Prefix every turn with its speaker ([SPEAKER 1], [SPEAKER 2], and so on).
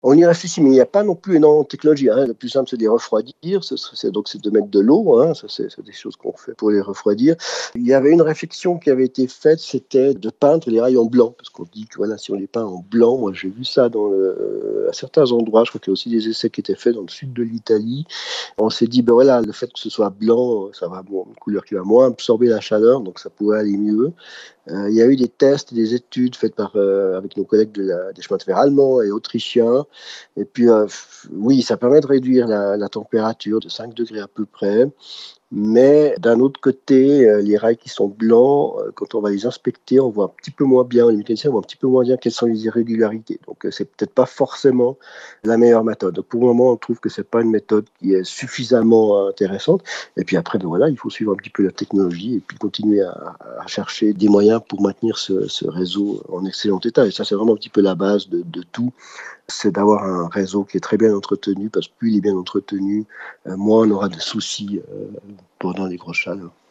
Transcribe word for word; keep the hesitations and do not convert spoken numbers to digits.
[SPEAKER 1] On y réfléchit, mais il n'y a pas non plus énormément de technologie, hein. Le plus simple, c'est de les refroidir. Ce serait- c'est donc c'est de mettre de l'eau, hein. Ça, c'est c'est des choses qu'on fait pour les refroidir. Il y avait une réflexion qui avait été faite, c'était de peindre les rails en blanc, parce qu'on dit que voilà, si on les peint en blanc, moi j'ai vu ça dans le- à certains endroits. Je crois qu'il y a aussi des essais qui étaient faits dans le sud de l'Italie. On s'est dit, ben voilà, le fait que ce soit blanc, ça va, bon, une couleur qui va moins absorber la chaleur, donc ça pourrait aller mieux. Euh, il y a eu des tests, des études faites par, euh, avec nos collègues de la- des chemins de fer allemands et autrichiens. Et puis, euh, f- oui, ça permet de réduire la, la température de cinq degrés à peu près. Mais d'un autre côté, euh, les rails qui sont blancs, euh, quand on va les inspecter, on voit un petit peu moins bien, les mécaniciens voient un petit peu moins bien quelles sont les irrégularités. Donc, euh, c'est peut-être pas forcément la meilleure méthode. Donc, pour le moment, on trouve que c'est pas une méthode qui est suffisamment intéressante. Et puis après, ben voilà, il faut suivre un petit peu la technologie et puis continuer à, à chercher des moyens pour maintenir ce, ce réseau en excellent état. Et ça, c'est vraiment un petit peu la base de, de tout, c'est d'avoir un réseau qui est très bien entretenu, parce que plus il est bien entretenu, euh, moins on aura de soucis euh, pendant les grosses chaleurs.